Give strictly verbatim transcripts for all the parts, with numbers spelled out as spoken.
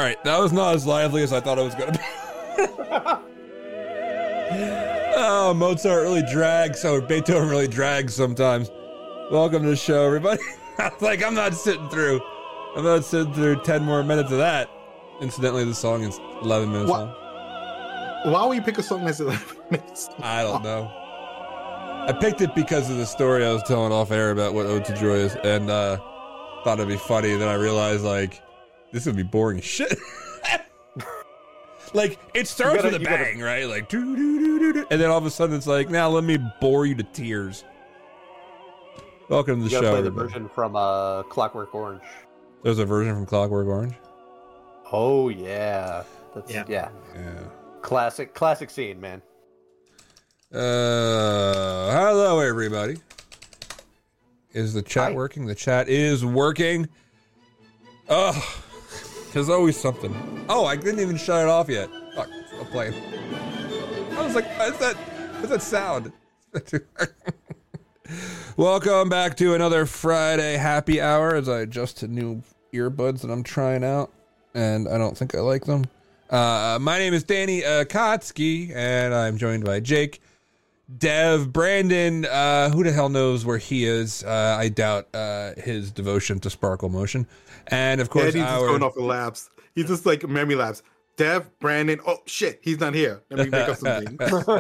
right, that was not as lively as I thought it was going to be. Oh, Mozart really drags, or Beethoven really drags sometimes. Welcome to the show, everybody. Like, I'm not sitting through, I'm not sitting through ten more minutes of that. Incidentally, the song is eleven minutes what? long. Why would you pick a song that's eleven minutes long? I don't know. I picked it because of the story I was telling off air about what Ode to Joy is, and uh, thought it'd be funny, and then I realized, like, this would be boring as shit. Like, it starts gotta, with a you bang, gotta, right? Like, doo, doo, doo, doo, doo. And then all of a sudden it's like, now let me bore you to tears. Welcome to the you gotta show. play the everybody. version from uh, Clockwork Orange. There's a version from Clockwork Orange? Oh, yeah. That's, Yeah. yeah. Yeah. Classic, classic scene, man. Uh, hello, everybody. Is the chat Hi. working? The chat is working. Oh, there's always something. Oh, I didn't even shut it off yet. Fuck, it's still playing. I was like, what's that? What's that sound? Welcome back to another Friday happy hour as I adjust to new earbuds that I'm trying out, and I don't think I like them. Uh, my name is Danny uh, Kotsky, and I'm joined by Jake, Dev, Brandon. Uh, who the hell knows where he is? Uh, I doubt uh, his devotion to Sparkle Motion, and of Yeah, course, he's just our going off the labs. He's just like memory labs. Dev, Brandon. Oh shit, he's not here. Let me make up something.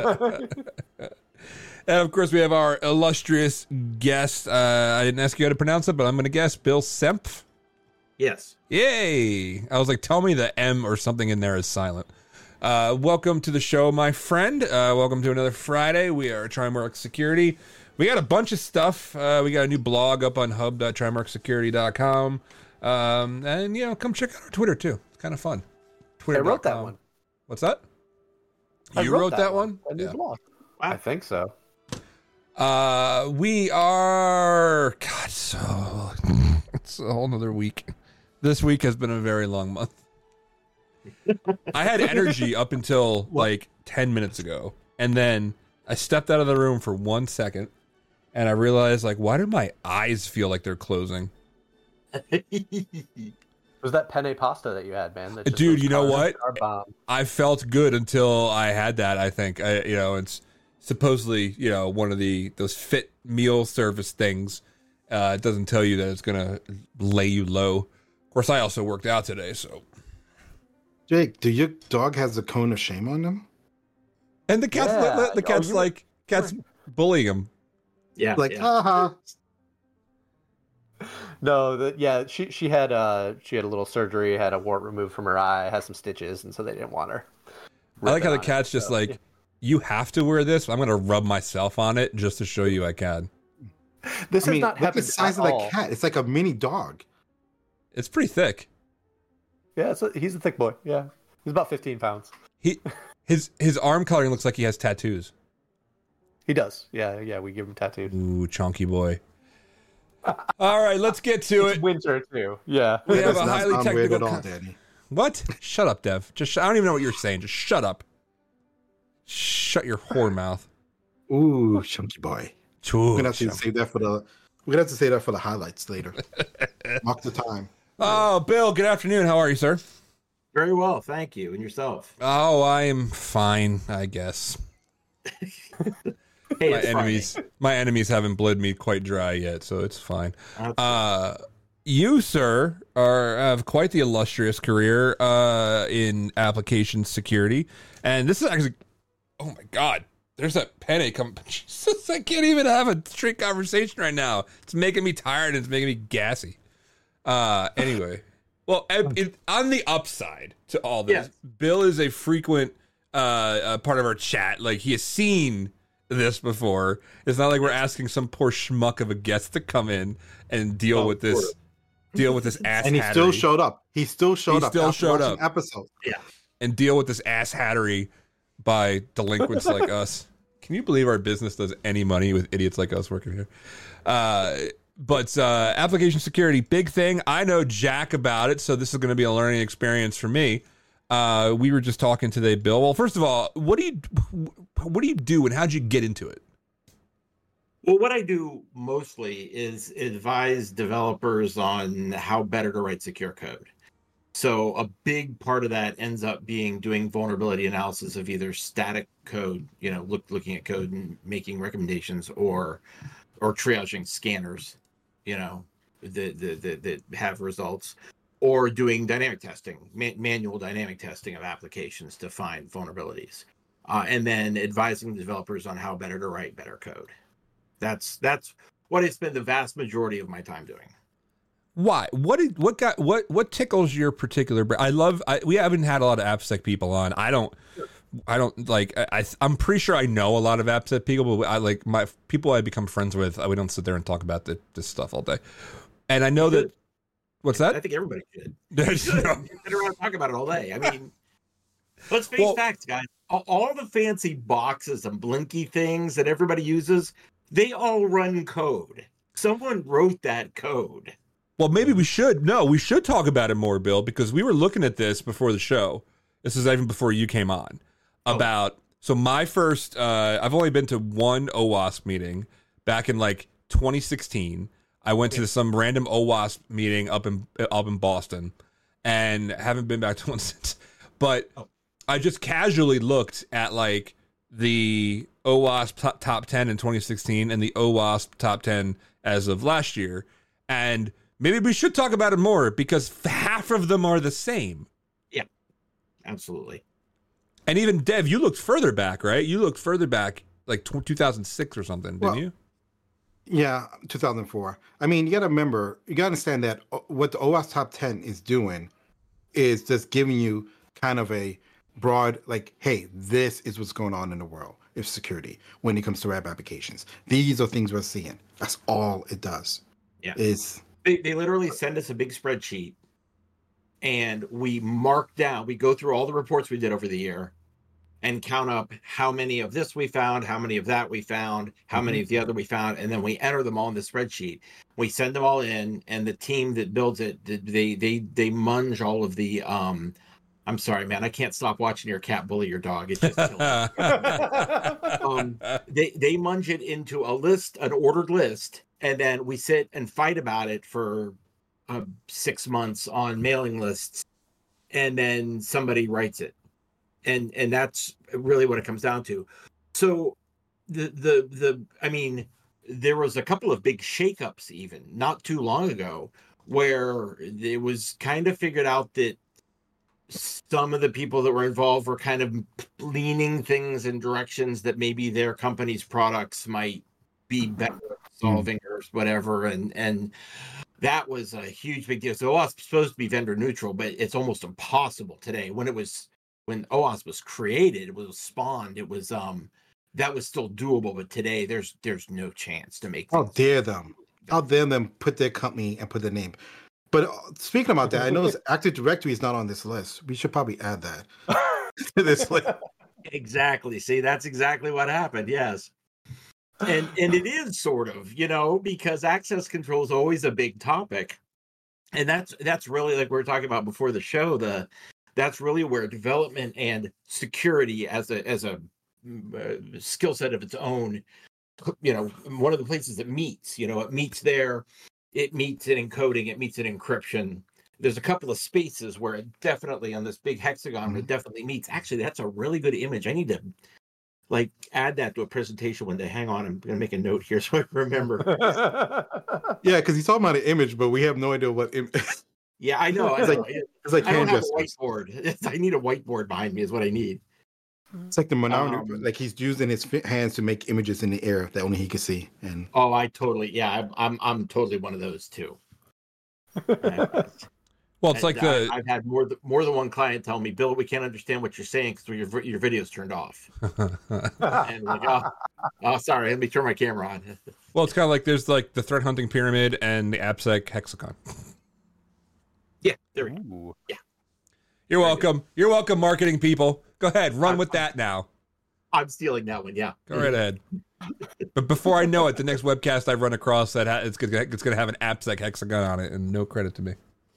and of course we have our illustrious guest. Uh, I didn't ask you how to pronounce it, but I'm going to guess Bill Sempf. Yes. Yay! I was like, tell me the M or something in there is silent. Uh, welcome to the show, my friend. Uh, welcome to another Friday. We are Trimark Security. We got a bunch of stuff. Uh, we got a new blog up on hub dot trimark security dot com. Um, and, you know, come check out our Twitter, too. It's kind of fun. Twitter. I wrote that one. What's that? I You wrote, that, one? A new Yeah. blog. I think so. Uh, we are, God, so, it's a whole nother week. This week has been a very long month. I had energy up until like ten minutes ago, and then I stepped out of the room for one second, and I realized, like, why do my eyes feel like they're closing? It was that penne pasta that you had, man. That just Dude, was you know carb- what? carb bomb. I felt good until I had that. I think, I, you know, it's supposedly, you know, one of the those fit meal service things. Uh, it doesn't tell you that it's gonna lay you low. Of course, I also worked out today, so. Jake, do your dog has a cone of shame on them? And the cat's Yeah. the, the cat's Oh, you- like cat's bullying him. Yeah. Like, yeah. haha. No, the, yeah, she she had uh she had a little surgery, had a wart removed from her eye, has some stitches, and so they didn't want her. I like how the ripping on cat's it, just so, like, yeah. you have to wear this. I'm gonna rub myself on it just to show you I can. This I has mean, not look at the happened size at of all. that cat. It's like a mini dog. It's pretty thick. Yeah, it's a, he's a thick boy. Yeah, he's about fifteen pounds. He his his arm coloring looks like he has tattoos. He does. Yeah, yeah. We give him tattooed. Ooh, chunky boy. All right, let's get to It's it. winter too. Yeah. We have That's a not highly sound weird technical. at all, con- Danny. What? Shut up, Dev. Just sh- I don't even know what you're saying. Just shut up. Shut your whore mouth. Ooh, chunky boy. Ooh, We're gonna have to chunky. save that for the. We're gonna have to save that for the highlights later. Mark the time. Oh, Bill. Good afternoon. How are you, sir? Very well, thank you. And yourself? Oh, I'm fine, I guess. Hey, My it's enemies, my enemies haven't bled me quite dry yet, so it's fine. Friday. Uh, you, sir, are have quite the illustrious career uh, in application security, and this is actually, oh my god, there's that penne come. Jesus, I can't even have a straight conversation right now. It's making me tired and it's making me gassy. Uh, anyway, well, it, it, on the upside to all this, Yes. Bill is a frequent uh, uh, part of our chat. Like, he has seen this before. It's not like we're asking some poor schmuck of a guest to come in and deal Oh, with this, deal with this ass And he hattery, still showed up. He still showed He up. still after showed watching up. Episode. and deal with this ass hattery by delinquents like us. Can you believe our business does any money with idiots like us working here? Uh, but uh, application security, big thing. I know jack about it, so this is going to be a learning experience for me. Uh, we were just talking today, Bill. Well, first of all, what do you what do you do, and how'd you get into it? Well, what I do mostly is advise developers on how better to write secure code. So a big part of that ends up being doing vulnerability analysis of either static code, you know, look, looking at code and making recommendations, or or triaging scanners, you know, that that, that, that have results, or doing dynamic testing, ma- manual dynamic testing of applications to find vulnerabilities, uh, and then advising the developers on how better to write better code. That's that's what I spend the vast majority of my time doing. Why? What did what got what what tickles your particular? I love. I, we haven't had a lot of AppSec people on. I don't. I don't like. I, I I'm pretty sure I know a lot of AppSec people, but I like my people I become friends with. We don't sit there and talk about the, this stuff all day. And I know that. What's that? I think everybody should. You should. No. Sit around and talk about it all day. I mean, let's face Well- facts, guys. All, all the fancy boxes and blinky things that everybody uses, they all run code. Someone wrote that code. Well, maybe we should. No, we should talk about it more, Bill, because we were looking at this before the show. This is even before you came on. About so my first. Uh, I've only been to one OWASP meeting back in like twenty sixteen. I went to some random OWASP meeting up in up in Boston, and haven't been back to one since. But I just casually looked at like the OWASP top, top ten in twenty sixteen and the OWASP top ten as of last year, and maybe we should talk about it more because half of them are the same. Yeah, absolutely. And even Dev, you looked further back, right? You looked further back, like two thousand six or something, didn't Well, you? Yeah, two thousand four. I mean, you got to remember, you got to understand that o- what the OWASP Top ten is doing is just giving you kind of a broad, like, hey, this is what's going on in the world of security when it comes to web applications. These are things we're seeing. That's all it does. Yeah. Is They, they literally send us a big spreadsheet, and we mark down, we go through all the reports we did over the year and count up how many of this we found, how many of that we found, how Mm-hmm. many of the other we found, and then we enter them all in the spreadsheet. We send them all in, and the team that builds it, they they they munge all of the um I'm sorry, man, I can't stop watching your cat bully your dog. It's just killing me. um, they they munge it into a list, an ordered list, and then we sit and fight about it for uh, six months on mailing lists, and then somebody writes it, and and that's really what it comes down to. So the the the I mean, there was a couple of big shakeups even not too long ago where it was kind of figured out that some of the people that were involved were kind of leaning things in directions that maybe their company's products might be better at solving mm. or whatever. And, and that was a huge big deal. So OWASP is supposed to be vendor neutral, but it's almost impossible today. When it was, when OWASP was created, it was spawned, it was, um, that was still doable. But today there's, there's no chance to make. How dare them? How dare them put their company and put their name? But speaking about that, I noticed Active Directory is not on this list. We should probably add that to this list. Exactly. See, that's exactly what happened. Yes. And and it is sort of, you know, because access control is always a big topic. And that's that's really like we were talking about before the show, the that's really where development and security as a as a uh, skill set of its own, you know, one of the places it meets, you know, it meets there. It meets in encoding, it meets in encryption. There's a couple of spaces where it definitely, on this big hexagon, mm-hmm. it definitely meets. Actually, that's a really good image. I need to like add that to a presentation one day. Hang on, I'm going to make a note here so I remember. Yeah, because he's talking about an image, but we have no idea what image. Yeah, I know. It's I, like, know. It's like I don't have a gestures. whiteboard. It's, I need a whiteboard behind me is what I need. It's like the Monaro, Um, like he's using his fi- hands to make images in the air that only he can see. And Oh, I totally, yeah, I'm I'm, I'm totally one of those too. Uh, Well, it's like I, the I've had more th- more than one client tell me, Bill, we can't understand what you're saying because your vi- your video's turned off. And like, oh, oh, sorry, let me turn my camera on. well, it's kind of like there's like the threat hunting pyramid and the AppSec hexagon. Yeah, there we go. Ooh. Yeah, You're Very welcome. You're welcome, marketing people. Go ahead, run with that now. I'm stealing that one. Yeah, Go right ahead. But before I know it, the next webcast I run across that ha- it's gonna it's gonna have an AppSec hexagon on it, and no credit to me.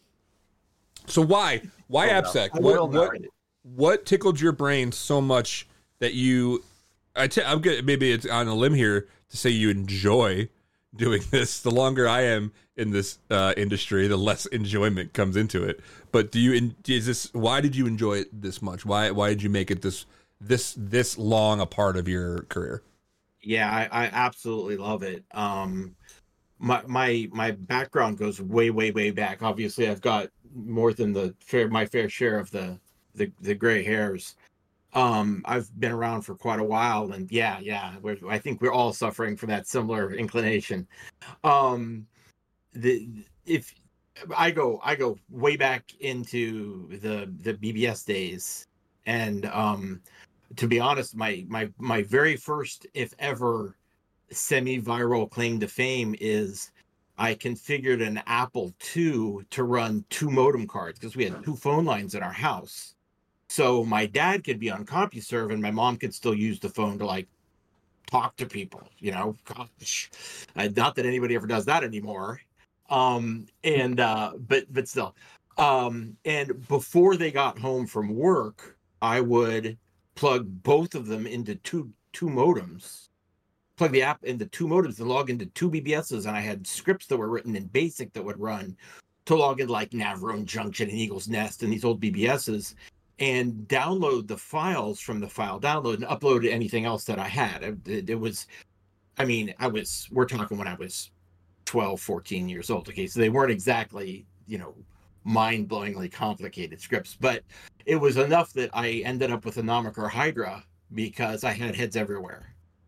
So why why Oh, no. AppSec? I What will what not. what tickled your brain so much that you? I t- I'm good. Maybe it's on a limb here to say you enjoy doing this. The longer I am in this uh, industry, the less enjoyment comes into it. But do you? Is this? Why did you enjoy it this much? Why? Why did you make it this this this long a part of your career? Yeah, I, I absolutely love it. Um, my my my background goes way way way back. Obviously, I've got more than the fair my fair share of the the, the gray hairs. Um, I've been around for quite a while, and yeah, yeah, we're, I think we're all suffering from that similar inclination. Um, the if I go I go way back into the the B B S days, and um, to be honest, my my my very first, if ever, semi-viral claim to fame is I configured an Apple two to run two modem cards because we had two phone lines in our house. So my dad could be on CompuServe and my mom could still use the phone to like talk to people, you know, gosh, uh, not that anybody ever does that anymore. Um, and, uh, but, but still, um, and before they got home from work, I would plug both of them into two, two modems, plug the app into two modems and log into two B B Ss. And I had scripts that were written in BASIC that would run to log in like Navarone Junction and Eagle's Nest and these old B B Ss, and download the files from the file download and upload anything else that I had. It, it was, I mean, I was, we're talking when I was twelve, fourteen years old. Okay. So they weren't exactly, you know, mind blowingly complicated scripts, but it was enough that I ended up with a Nomiker Hydra because I had heads everywhere.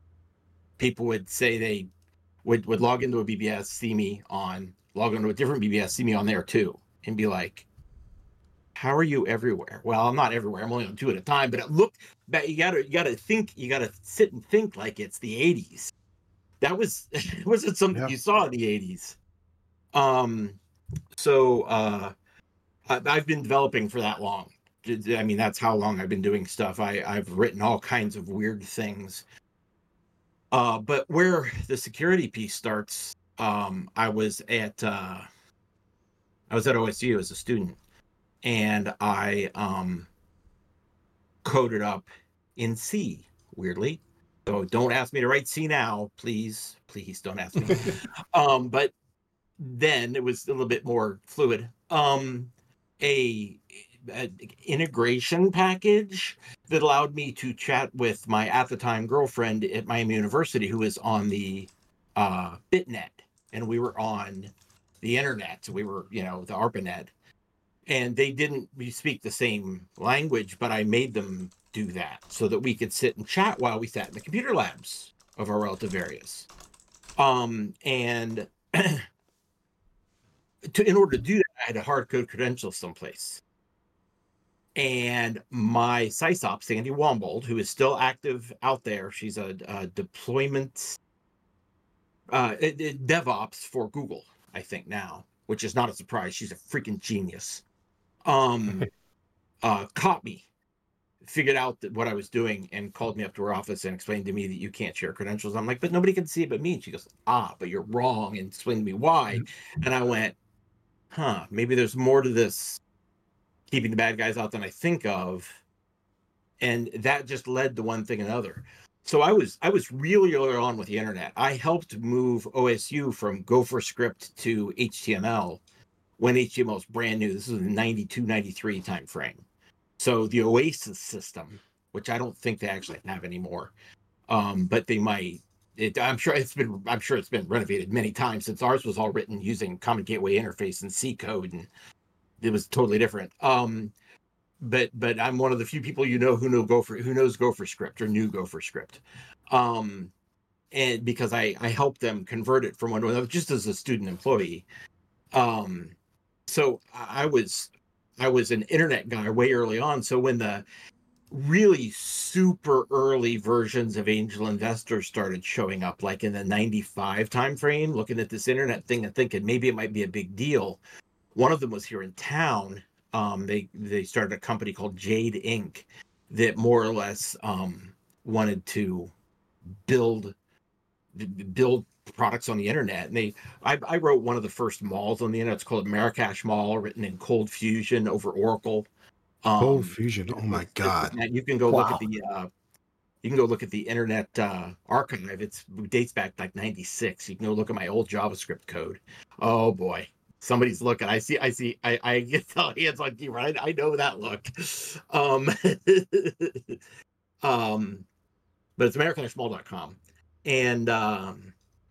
People would say they would, would log into a B B S, see me on, log into a different B B S, see me on there too, and be like, how are you everywhere? Well, I'm not everywhere. I'm only on two at a time, but it looked that you gotta, you gotta think, you gotta sit and think like it's the eighties. That was, it wasn't something yeah. you saw in the eighties. Um, so, uh, I, I've been developing for that long. I mean, that's how long I've been doing stuff. I, I've written all kinds of weird things. Uh, but where the security piece starts, um, I was at, uh, I was at O S U as a student. And I um, coded up in C, weirdly. So don't ask me to write C now, please. Please don't ask me. um, but then it was a little bit more fluid. Um, a, a integration package that allowed me to chat with my, at the time, girlfriend at Miami University, who was on the uh, BitNet. And we were on the internet. We were, you know, the ARPANET. And they didn't speak the same language, but I made them do that so that we could sit and chat while we sat in the computer labs of our relative areas. Um, and to, in order to do that, I had a hard code credential someplace. And my SysOps, Sandy Wombold, who is still active out there, she's a, a deployment uh, it, it, DevOps for Google, I think now, which is not a surprise. She's a freaking genius. Um, uh, caught me, figured out that what I was doing, and called me up to her office and explained to me that you can't share credentials. I'm like, but nobody can see it but me. And she goes, ah, but you're wrong, and explained to me why. And I went, huh, maybe there's more to this keeping the bad guys out than I think of. And that just led to one thing and another. So I was I was really early on with the internet. I helped move O S U from GopherScript to H T M L when H T M L was brand new. This is the ninety-two, ninety-three time frame. So the Oasis system, which I don't think they actually have anymore, um, but they might. It, I'm sure it's been. I'm sure it's been renovated many times since ours was all written using Common Gateway Interface and C code, and it was totally different. Um, but but I'm one of the few people you know who know Gopher who knows GopherScript or knew GopherScript, um, and because I I helped them convert it from one to another just as a student employee. Um, so I was I was an internet guy way early on. So when the really super early versions of Angel Investor started showing up, like in the ninety-five timeframe, looking at this internet thing and thinking maybe it might be a big deal. One of them was here in town. Um, they they started a company called Jade Incorporated that more or less um, wanted to build build products on the internet. And they I, I wrote one of the first malls on the internet. It's called Marrakesh Mall, written in Cold Fusion over Oracle. Um, Cold Fusion. Oh my God. You can go wow. look at the, uh, You can go look at the Internet uh, Archive. It's, it dates back like ninety-six. You can go look at my old JavaScript code. Oh boy, somebody's looking. I see. I see. I, I get the hands on keyboard. I, I know that look. Um, um, but it's american small dot com, and um,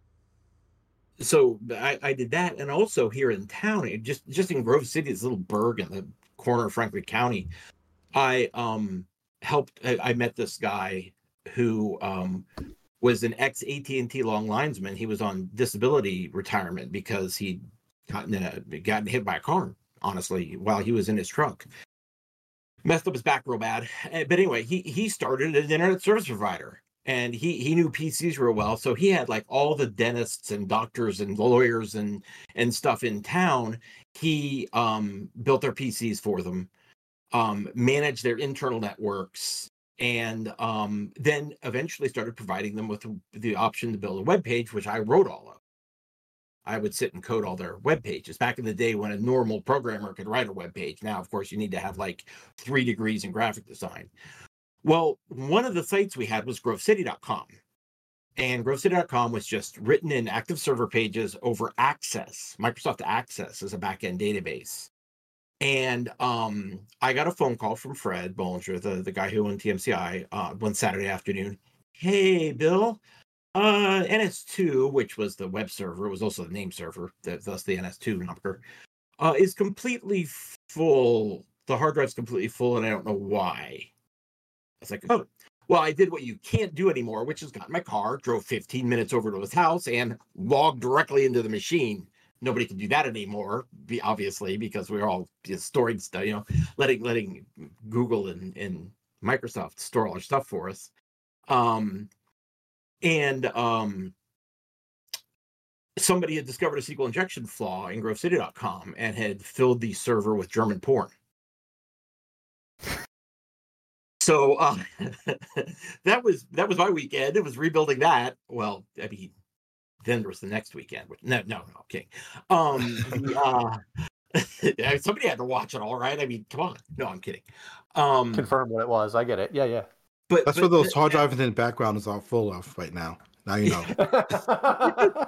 so I, I did that, and also here in town, it just just in Grove City, this little burg in the corner of Franklin County, I um helped. I, I met this guy who um was an ex A T and T long linesman. He was on disability retirement because he'd gotten a, gotten hit by a car, honestly, while he was in his truck. Messed up his back real bad. But anyway, he he started an internet service provider. And he he knew P Cs real well, so he had like all the dentists and doctors and lawyers and and stuff in town. He um, built their P Cs for them, um, managed their internal networks, and um, then eventually started providing them with the option to build a web page, which I wrote all of. I would sit and code all their web pages back in the day when a normal programmer could write a web page. Now, of course, you need to have like three degrees in graphic design. Well, one of the sites we had was grove city dot com, and grove city dot com was just written in active server pages over Access, Microsoft Access as a backend database. And um, I got a phone call from Fred Bollinger, the, the guy who owned T M C I, uh, one Saturday afternoon. Hey, Bill, uh, N S two, which was the web server, it was also the name server, thus the N S two number, uh, is completely full. The hard drive's completely full, and I don't know why. It's like, oh, well, I did what you can't do anymore, which is got in my car, drove fifteen minutes over to his house, and logged directly into the machine. Nobody can do that anymore, obviously, because we're all just storing stuff, you know, letting letting Google and, and Microsoft store all our stuff for us. Um, and um, somebody had discovered a S Q L injection flaw in grove city dot com and had filled the server with German porn. So uh, that was that was my weekend. It was rebuilding that. Well, I mean, then there was the next weekend. Which, no, no, no, kidding. Um, the, uh, somebody had to watch it, all right. I mean, come on. No, I'm kidding. Um, Confirm what it was. I get it. Yeah, yeah. But that's but, what those but, hard drives in the background is all full of right now. Now you know.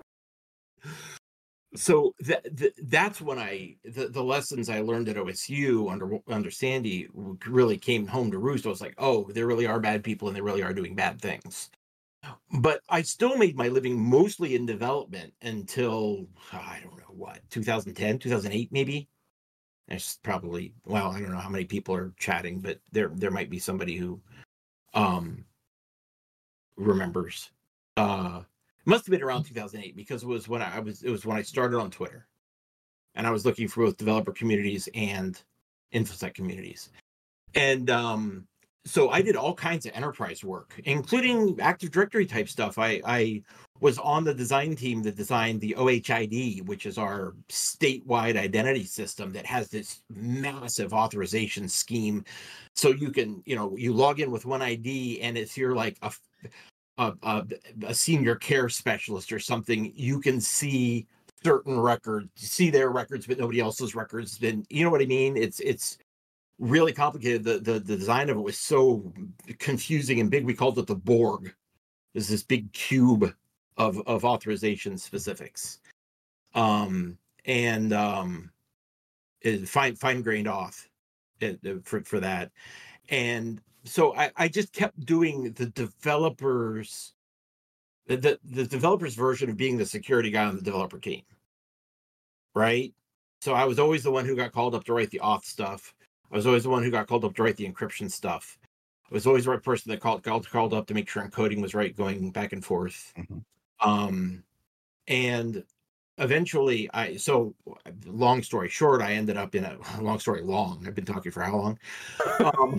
So that, that that's when I the, the lessons I learned at O S U under under Sandy really came home to roost. I was like, oh, there really are bad people and they really are doing bad things. But I still made my living mostly in development until I don't know what two thousand ten, two thousand eight maybe. There's probably well, I don't know how many people are chatting, but there there might be somebody who um remembers. Uh It must have been around two thousand eight because it was when I was it was when I started on Twitter, and I was looking for both developer communities and InfoSec communities, and um, so I did all kinds of enterprise work, including Active Directory type stuff. I I was on the design team that designed the O H I D, which is our statewide identity system that has this massive authorization scheme, so you can you know you log in with one I D, and if you're like a A, a, a senior care specialist or something, you can see certain records, see their records, but nobody else's records. Then you know what I mean? It's it's really complicated. The, the the design of it was so confusing and big. We called it the Borg. There's this big cube of of authorization specifics, um, and um, it, fine fine grained auth it, for for that, and. So I, I just kept doing the developers, the, the developers version of being the security guy on the developer team, right? So I was always the one who got called up to write the auth stuff. I was always the one who got called up to write the encryption stuff. I was always the right person that called called, called up to make sure encoding was right, going back and forth. Mm-hmm. Um, and eventually I, so long story short, I ended up in a long story long. I've been talking for how long? Um,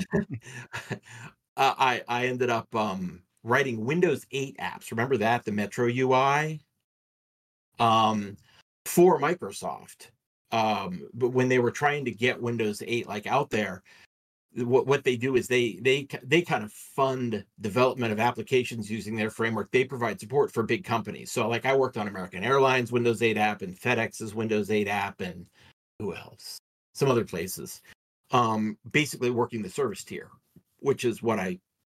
I, I ended up um, writing Windows eight apps. Remember that? The Metro U I um, for Microsoft. Um, but when they were trying to get Windows eight like out there, what what they do is they they they kind of fund development of applications using their framework. They provide support for big companies. So like I worked on American Airlines Windows eight app and FedEx's Windows eight app and who else? Some other places. Um, basically working the service tier, which is what I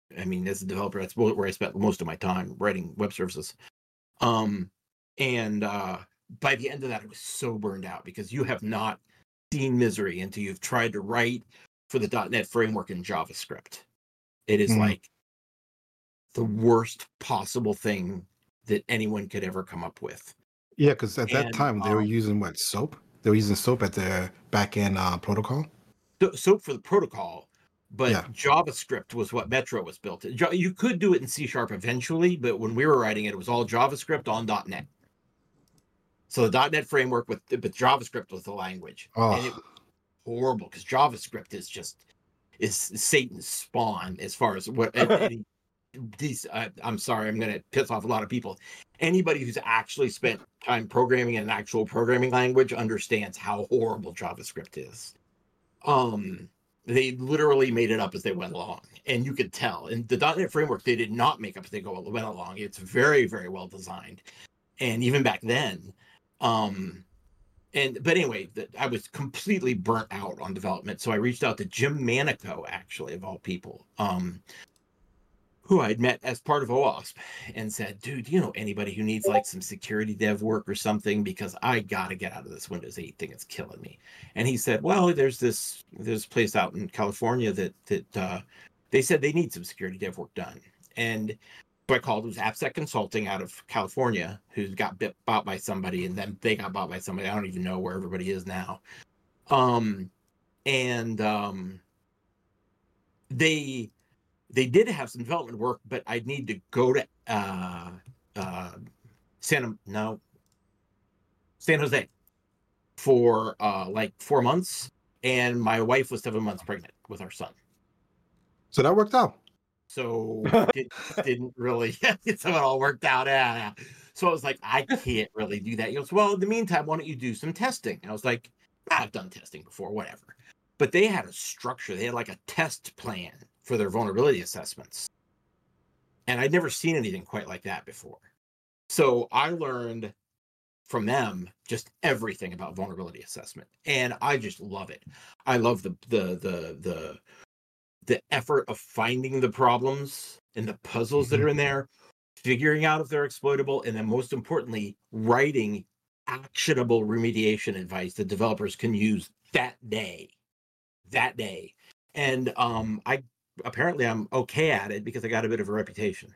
I mean, as a developer, that's where I spent most of my time writing web services. Um, and uh, by the end of that, I was so burned out because you have not seen misery until you've tried to write for the .dot net framework in JavaScript. It is Mhm. like the worst possible thing that anyone could ever come up with. Yeah, because at that And, time they were um, using what SOAP? They were using SOAP at their back end uh, protocol. So, SOAP for the protocol, but Yeah. JavaScript was what Metro was built. Jo- You could do it in C Sharp eventually, but when we were writing it, it was all JavaScript on .dot net. So the .dot net framework with but JavaScript was the language, and it Oh, was horrible because JavaScript is just is Satan's spawn as far as what any these. Uh, I'm sorry, I'm going to piss off a lot of people. Anybody who's actually spent time programming in an actual programming language understands how horrible JavaScript is. Um, they literally made it up as they went along, and you could tell. And the .dot net framework they did not make up as they go went along. It's very, very well designed, and even back then, um, and but anyway, the, I was completely burnt out on development, so I reached out to Jim Manico, actually of all people, um, who I'd met as part of OWASP, and said, "Dude, you know anybody who needs like some security dev work or something? Because I got to get out of this Windows eight thing; it's killing me." And he said, "Well, there's this there's a place out in California that that uh, they said they need some security dev work done." And so I called. It was AppSec Consulting out of California, who got bit, bought by somebody, and then they got bought by somebody. I don't even know where everybody is now. Um, and um, they they did have some development work, but I'd need to go to uh, uh, Santa no San Jose for uh, like four months, and my wife was seven months pregnant with our son. so that worked out. So it didn't really, it's how it all worked out. Yeah. So I was like, I can't really do that. He goes, well, in the meantime, why don't you do some testing? And I was like, I've done testing before, whatever. But they had a structure. They had like a test plan for their vulnerability assessments. And I'd never seen anything quite like that before. So I learned from them just everything about vulnerability assessment. And I just love it. I love the, the, the, the, the effort of finding the problems and the puzzles that are in there, figuring out if they're exploitable, and then most importantly, writing actionable remediation advice that developers can use that day, that day. And um, I apparently I'm okay at it because I got a bit of a reputation.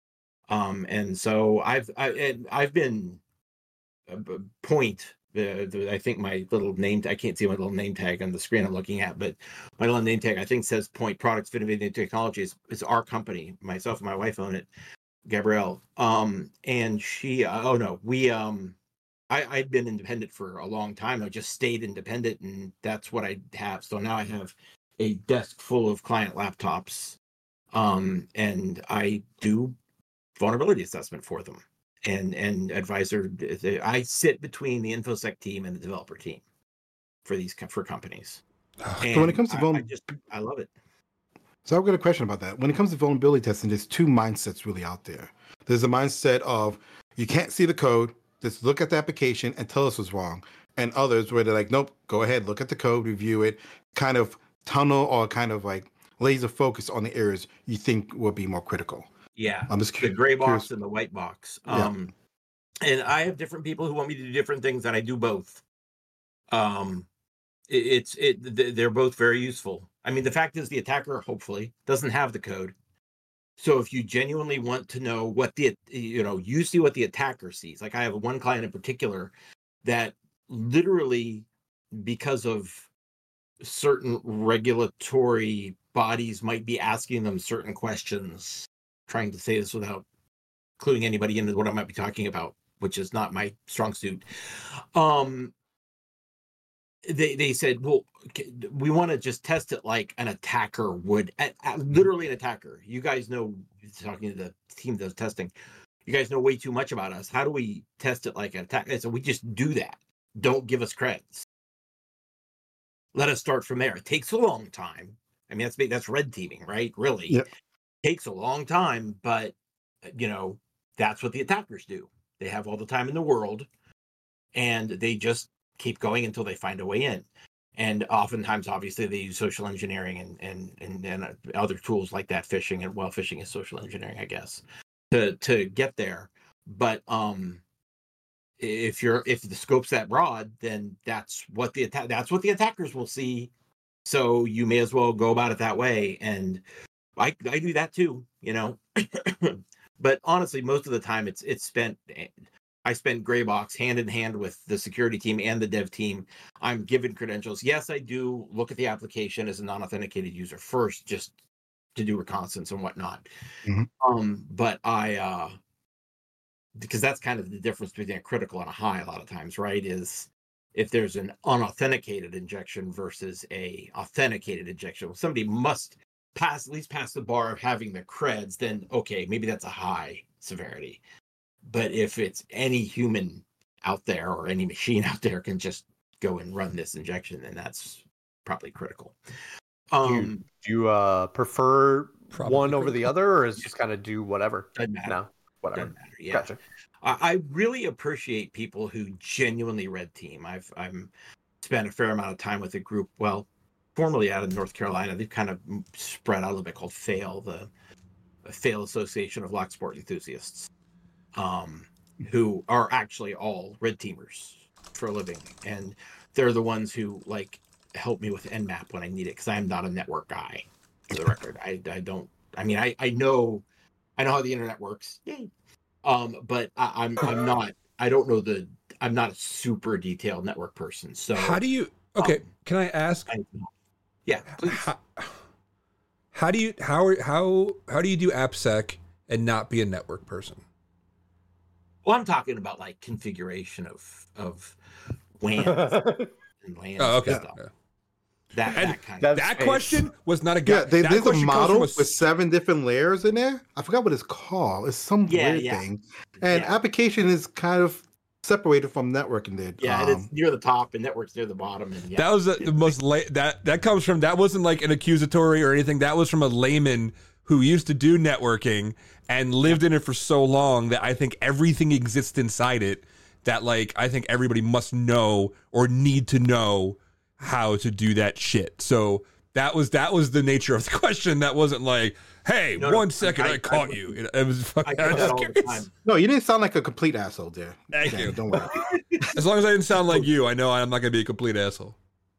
Um, and so I've I, I've been a point. Uh, the, I think my little name, I can't see my little name tag on the screen I'm looking at, but my little name tag, I think says Point Products of Innovative Technologies. It's our company. Myself and my wife own it, Gabrielle. Um, and she, uh, oh no, we, um, I, I'd been independent for a long time. I just stayed independent, and that's what I have. So now I have a desk full of client laptops, um, and I do vulnerability assessment for them. And and advisor, I sit between the InfoSec team and the developer team for these for companies. And So when it comes to I, vulner- I just I love it. So I've got a question about that. When it comes to vulnerability testing, there's two mindsets really out there. There's a mindset of you can't see the code, just look at the application and tell us what's wrong. And others where they're like, nope, go ahead, look at the code, review it, kind of tunnel or kind of like laser focus on the areas you think will be more critical. Yeah, I'm just the gray box curious. and the white box. Yeah. Um, and I have different people who want me to do different things, and I do both. Um, it, it's it they're both very useful. I mean, the fact is, the attacker hopefully doesn't have the code. So if you genuinely want to know what the, you know, you see what the attacker sees. Like I have one client in particular that literally, because of certain regulatory bodies might be asking them certain questions, trying to say this without including anybody into what I might be talking about, which is not my strong suit. Um, They they said, well, we want to just test it like an attacker would, at, at, literally an attacker. You guys know, talking to the team that does testing, you guys know way too much about us. How do we test it like an attacker? So we just do that. Don't give us credits. Let us start from there. It takes a long time. I mean, that's that's red teaming, right? Really, yeah. It takes a long time, but you know that's what the attackers do. They have all the time in the world, and they just keep going until they find a way in. And oftentimes, obviously, they use social engineering and and and, and other tools like that, phishing, and well, phishing is social engineering, I guess, to to get there. But um, if you're if the scope's that broad, then that's what the atta- that's what the attackers will see. So you may as well go about it that way. And I I do that too, you know. But honestly, most of the time, it's it's spent. I spend Graybox hand in hand with the security team and the dev team. I'm given credentials. Yes, I do look at the application as a non-authenticated user first, just to do reconnaissance and whatnot. Mhm. Um, but I, uh, because that's kind of the difference between a critical and a high a lot of times, right? Is if there's an unauthenticated injection versus a authenticated injection, well, somebody must pass, at least pass the bar of having the creds, then okay, maybe that's a high severity. But if it's any human out there or any machine out there can just go and run this injection, then that's probably critical. Um, do you, do you uh, prefer Probably one over critical. the other, or is just kind of do whatever? doesn't matter. No, whatever. Doesn't matter. Yeah. Gotcha. I, I really appreciate people who genuinely red team. I've I'm spent a fair amount of time with a group, well, formerly out of North Carolina. They've kind of spread out a little bit, called FAIL, the FAIL Association of Lock Sport Enthusiasts. Um, who are actually all red teamers for a living, and they're the ones who like help me with N MAP when I need it, because I'm not a network guy. For the record, I I don't. I mean, I I know I know how the internet works. Yay. Um, but I, I'm I'm not. I don't know the. I'm not a super detailed network person. So How do you? Okay, um, can I ask? I, yeah, please. How, how do you how are- how how do you do AppSec and not be a network person? Well, I'm talking about like configuration of of W A Ns and LANs Oh, okay. and stuff. Yeah. That And that kind of That's That space. question was not a guy. Yeah, they, that there's a question comes from model a s- with seven different layers in there. I forgot what it's called. It's some Yeah, weird yeah. thing. And Yeah. application is kind of separated from networking there. Yeah, and it's Um, near the top, and network's near the bottom. And yeah, That was the, the most la- that that comes from that wasn't like an accusatory or anything. That was from a layman who used to do networking and lived in it for so long that I think everything exists inside it. That like I think everybody must know or need to know how to do that shit. So that was that was the nature of the question. That wasn't like, hey, No, no, one second, I, I- I- caught you. It, it was I fucking. get I was that just all the curious. time. no, you didn't sound like a complete asshole there. Thank Danny, you. Don't worry. As long as I didn't sound like you, I know I'm not gonna be a complete asshole.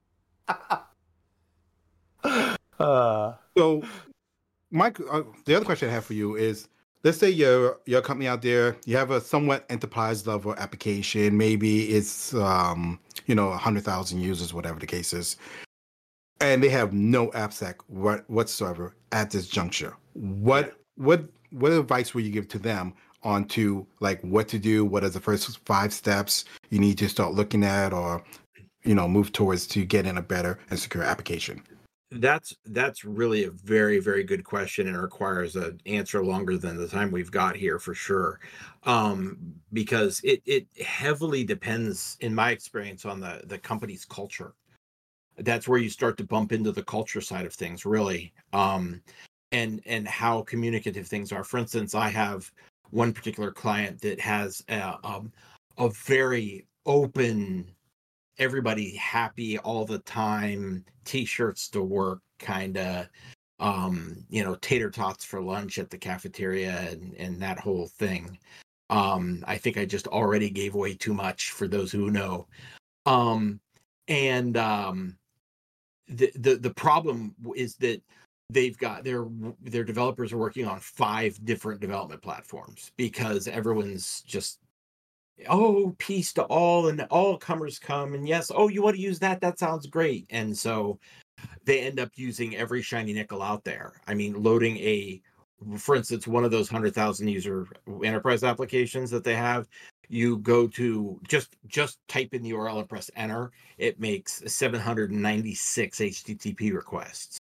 Uh, So, Mike, uh, the other question I have for you is: let's say you're you're a company out there, you have a somewhat enterprise level application. Maybe it's um, you know a hundred thousand users, whatever the case is, and they have no AppSec what, whatsoever at this juncture. What what what advice would you give to them on to like what to do? What are the first five steps you need to start looking at, or you know move towards to get in a better and secure application? That's that's really a very very good question, and requires an answer longer than the time we've got here for sure, um, because it it heavily depends, in my experience, on the the company's culture. That's where you start to bump into the culture side of things, really, um, and and how communicative things are. For instance, I have one particular client that has a, um, a very open, everybody happy all the time, t-shirts to work kind of, um you know tater tots for lunch at the cafeteria, and and that whole thing. um I think I just already gave away too much for those who know. um and um the the, the problem is that they've got their their developers are working on five different development platforms, because everyone's just, oh, peace to all, and all comers come, and yes, oh, you want to use that, that sounds great. And so they end up using every shiny nickel out there. I mean, loading a, for instance, one of those one hundred thousand user enterprise applications that they have, you go to just just type in the U R L and press enter, it makes seven hundred ninety-six H T T P requests.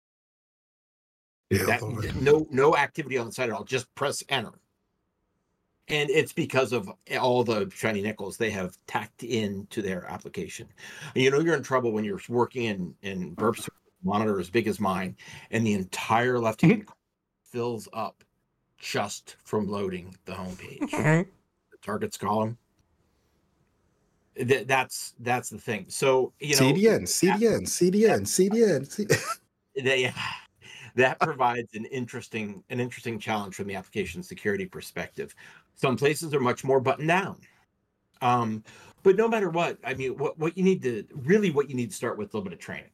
Yeah, That, Lord. no no activity on the site at all, just press enter. And it's because of all the shiny nickels they have tacked into their application. And you know you're in trouble when you're working in in burps monitor as big as mine, and the entire left hand fills up just from loading the homepage. The targets column. Th- that's that's the thing. So you know, C D N, C D N, C D N, C D N. C D N. they, that provides an interesting an interesting challenge from the application security perspective. Some places are much more buttoned down. Um, but no matter what, I mean, what, what you need to really what you need to start with a little bit of training.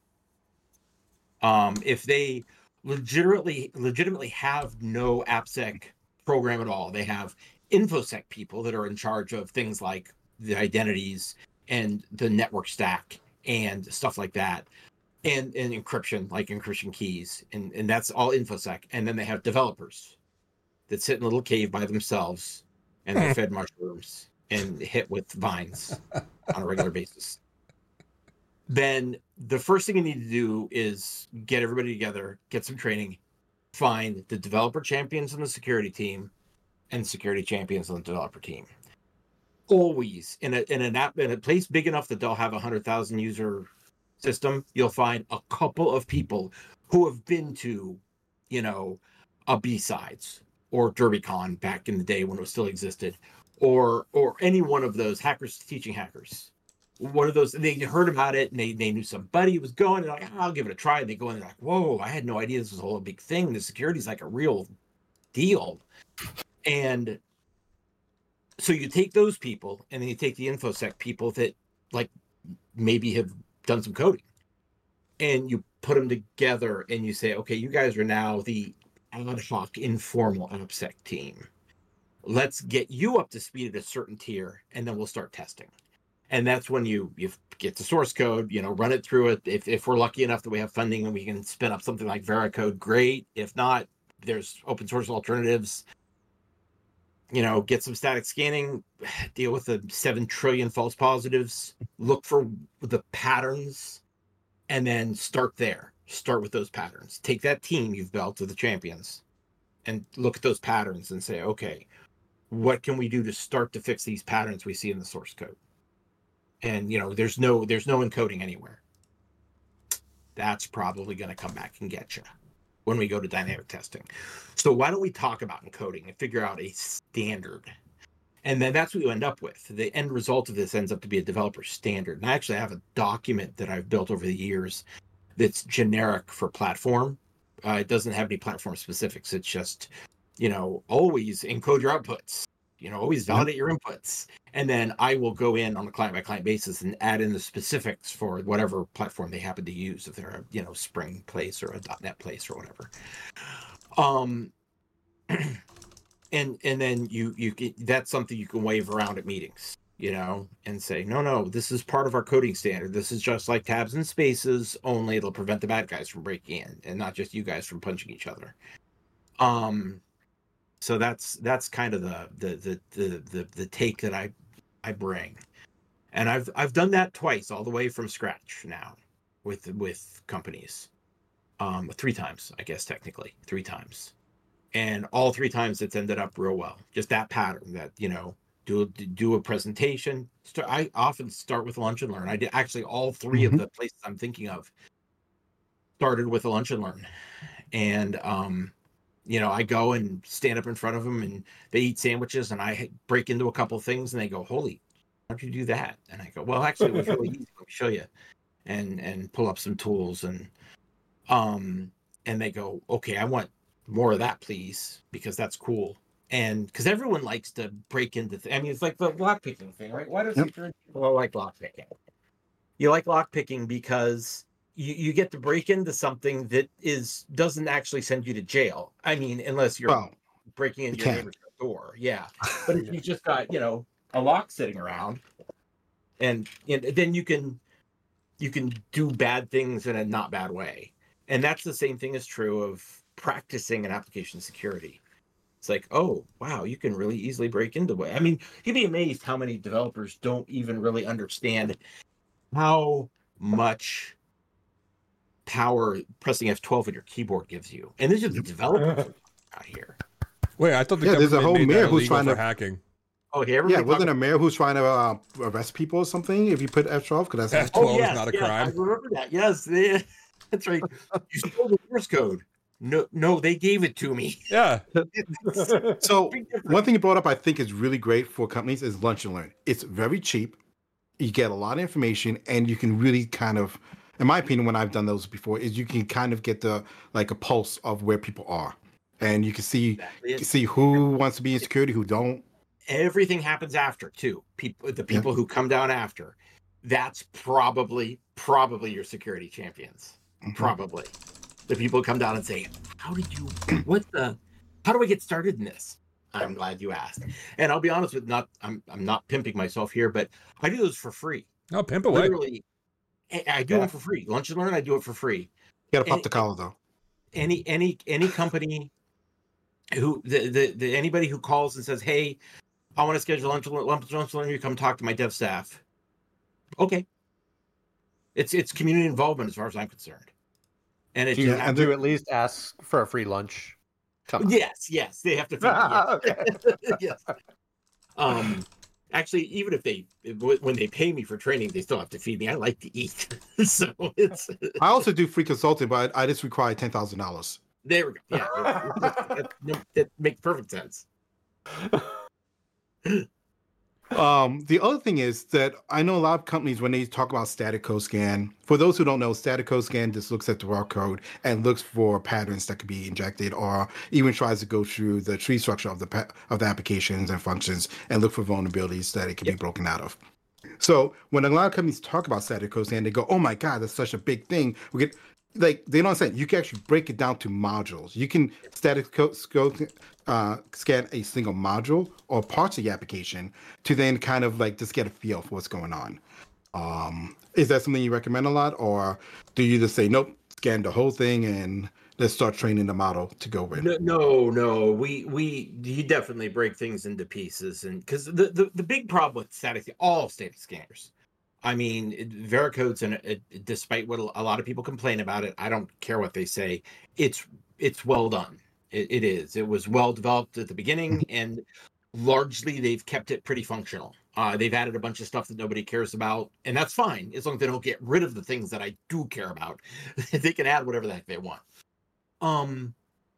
Um, if they legitimately legitimately have no AppSec program at all, they have InfoSec people that are in charge of things like the identities and the network stack and stuff like that, and, and encryption, like encryption keys, and, and that's all InfoSec. And then they have developers that sit in a little cave by themselves, and they're fed mushrooms and hit with vines on a regular basis. Then the first thing you need to do is get everybody together, get some training, find the developer champions on the security team and security champions on the developer team. Always in a in an app in a place big enough that they'll have a hundred thousand user system, you'll find a couple of people who have been to, you know, a B-Sides or DerbyCon back in the day when it still existed, or or any one of those hackers teaching hackers. One of those, they heard about it and they, they knew somebody was going, and like, oh, I'll give it a try. And they go in and they're like, whoa, I had no idea this was a whole big thing. The security is like a real deal. And so you take those people and then you take the InfoSec people that like maybe have done some coding, and you put them together and you say, okay, you guys are now the ad hoc informal AppSec team. Let's get you up to speed at a certain tier, and then we'll start testing. And that's when you you get the source code, you know, run it through it. If if we're lucky enough that we have funding and we can spin up something like Veracode, great. If not, there's open source alternatives. You know, get some static scanning, deal with the seven trillion false positives, look for the patterns, and then start there. Start with those patterns. Take that team you've built of the champions and look at those patterns and say, okay, what can we do to start to fix these patterns we see in the source code? And, you know, there's no there's no encoding anywhere. That's probably going to come back and get you when we go to dynamic testing. So why don't we talk about encoding and figure out a standard? And then that's what you end up with. The end result of this ends up to be a developer standard. And I actually have a document that I've built over the years that's generic for platform. Uh, it doesn't have any platform specifics. It's just, you know, always encode your outputs. You know, always validate your inputs. And then I will go in on a client by client basis and add in the specifics for whatever platform they happen to use, if they're a, you know, Spring place or a .NET place or whatever. Um, and and then you you get, that's something you can wave around at meetings, you know, and say, no, no, this is part of our coding standard. This is just like tabs and spaces, only it'll prevent the bad guys from breaking in and not just you guys from punching each other. Um, so that's that's kind of the the the the the, the take that I I bring, and I've I've done that twice, all the way from scratch now, with with companies, um, three times, I guess technically three times, and all three times it's ended up real well. Just that pattern that, you know, do do a presentation. Start, I often start with lunch and learn. I did actually all three mm-hmm. of the places I'm thinking of started with a lunch and learn, and um. You know, I go and stand up in front of them and they eat sandwiches and I break into a couple of things and they go, holy, how'd you do that? And I go, well, actually, it was really easy. Let me show you. And and pull up some tools and um and they go, okay, I want more of that, please, because that's cool. And because everyone likes to break into th- I mean, it's like the lockpicking thing, right? Why does yep. people like lockpicking? You like lockpicking because You, you get to break into something that is doesn't actually send you to jail. I mean, unless you're well, breaking into you your neighbor's door. Yeah. But if you just got, you know, a lock sitting around and, and then you can you can do bad things in a not bad way. And that's the same thing is true of practicing an application security. It's like, oh, wow, you can really easily break into it. I mean, you'd be amazed how many developers don't even really understand how much power pressing F twelve on your keyboard gives you. And this is the developer out here. Wait, I thought the yeah, there's a whole mayor who's trying to hacking. Oh, okay, yeah, wasn't a mayor who's trying to uh, arrest people or something if you put F twelve? Because F twelve oh, yes, is not a yes, crime. I remember that. Yes, they, that's right. You stole the source code. No, no, they gave it to me. Yeah. So one thing you brought up, I think, is really great for companies is lunch and learn. It's very cheap. you get a lot of information, and you can really kind of, in my opinion, when I've done those before, is you can kind of get the like a pulse of where people are, and you can see Exactly it. see who wants to be in security, who don't. Everything happens after too. People, the people who come down after, that's probably probably your security champions. Mhm. Probably the people who come down and say, "How did you? What the? How do I get started in this?" I'm glad you asked. And I'll be honest with not I'm I'm not pimping myself here, but I do those for free. Oh, pimp away. Literally, I I do Yeah. them for free. Lunch and learn, I do it for free. You got to pop And- the collar though. Any any any company who the, the the anybody who calls and says, "Hey, I want to schedule lunch lunch lunch and learn, you come talk to my dev staff." Okay. It's it's community involvement as far as I'm concerned. And it Do you just Yeah, have and to there- at least ask for a free lunch? Come on. yes, yes, they have to feed me, yes. Okay. yes. Um, actually, even if they when they pay me for training, they still have to feed me. I like to eat, so it's I also do free consulting, but I just require ten thousand dollars. there we go. Yeah, that, that, that makes perfect sense. Um, the other thing is that I know a lot of companies, when they talk about static code scan, for those who don't know, static code scan just looks at the raw code and looks for patterns that could be injected, or even tries to go through the tree structure of the pa- of the applications and functions and look for vulnerabilities that it can be broken out of. So when a lot of companies talk about static code scan, they go, "Oh my God, that's such a big thing." We get like they don't understand. You can actually break it down to modules. You can static code scope, uh, scan a single module or parts of the application to then kind of like just get a feel for what's going on. Um, is that something you recommend a lot, or do you just say, "Nope, scan the whole thing and let's start training the model to go with"? No, no, no. We we you definitely break things into pieces, and because the, the the big problem with static, all static scanners. I mean, it, Vericode's, and it, it, despite what a lot of people complain about it, I don't care what they say. It's it's well done. It, it is. It was well developed at the beginning, and largely they've kept it pretty functional. Uh, they've added a bunch of stuff that nobody cares about, and that's fine as long as they don't get rid of the things that I do care about. They can add whatever the heck they want. Um,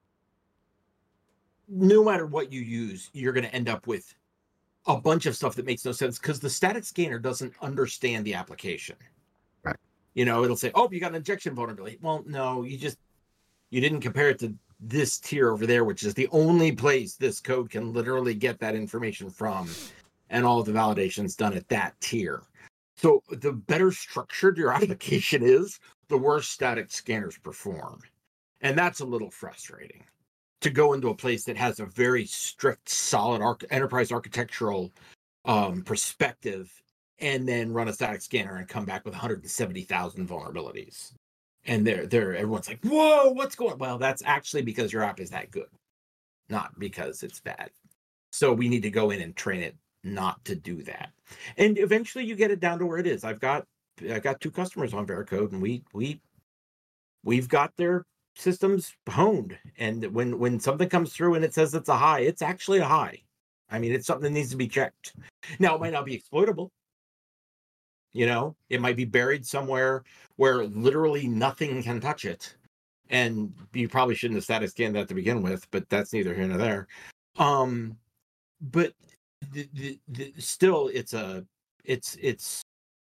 no matter what you use, you're going to end up with a bunch of stuff that makes no sense because the static scanner doesn't understand the application. Right. You know, it'll say, "Oh, you got an injection vulnerability." Well, no, you just you didn't compare it to this tier over there, which is the only place this code can literally get that information from, and all the validation's done at that tier. So the better structured your application is, the worse static scanners perform. And that's a little frustrating. To go into a place that has a very strict, solid arch- enterprise architectural um, perspective, and then run a static scanner and come back with one hundred seventy thousand vulnerabilities. And they're, they're, everyone's like, "Whoa, what's going on?" Well, that's actually because your app is that good, not because it's bad. So we need to go in and train it not to do that. And eventually you get it down to where it is. I've got I've got two customers on Veracode, and we we we've got their systems honed, and when when something comes through and it says it's a high, it's actually a high. I mean, it's something that needs to be checked. Now, it might not be exploitable. You know, it might be buried somewhere where literally nothing can touch it, and you probably shouldn't have static scanned that to begin with, but that's neither here nor there. Um but the, the, the, still it's a it's it's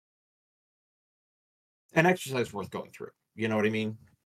an exercise worth going through. You know what I mean?